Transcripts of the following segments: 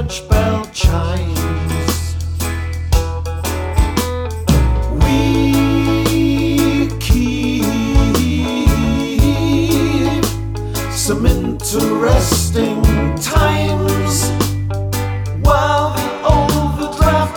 church bell chimes. We keep some interesting times while the overdraft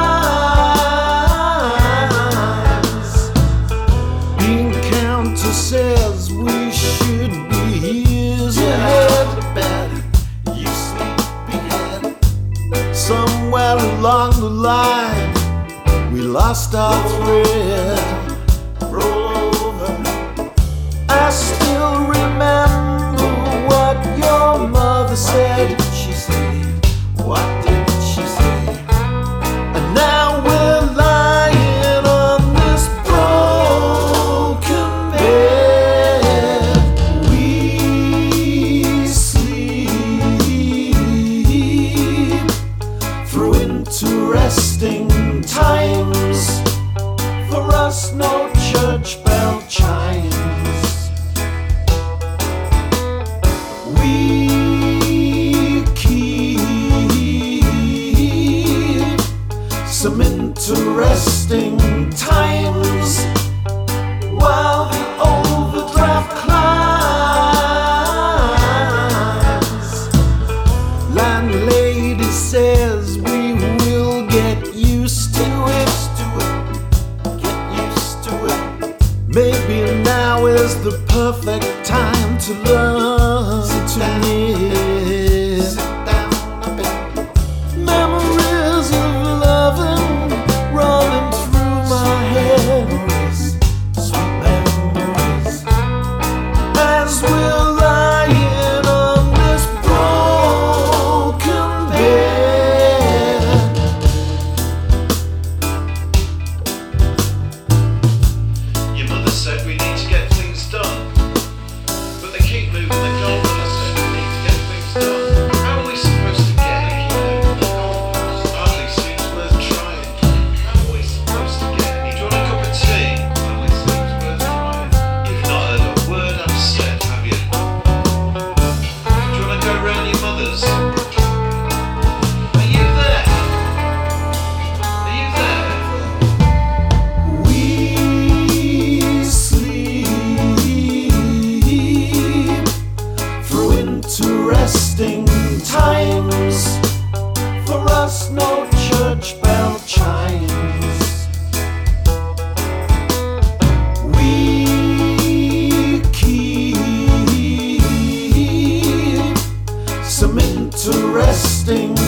climbs. Bean counter says we should be years ahead. You sleepyhead. Somewhere along the line we lost our thread. Roll over. I still remember what your mother said. She said, what did she say? And now we're lying on this broken bed. We sleep through interesting times. For us, no church bell chimes. We keep some interesting times while the overdraft climbs. Landlady says we will get used to it. Get used to it. Maybe now is the perfect time to learn to live. Sit down a bit. Memories of loving running through my head. Sweet memories. As we're lying on this broken bed. Your mother said we need to get things done, but they keep moving the goalposts. We need to get things done. How are we supposed to get any moving the goalposts? Hardly seems worth trying. How are we supposed to get any? Do you want a cup of tea? Hardly seems worth trying. You've not heard a word I've said, have you? Do you want to go round your mother's? Are you there? Are you there? We sleep through interesting times. For us, no church bell chimes. We keep some interesting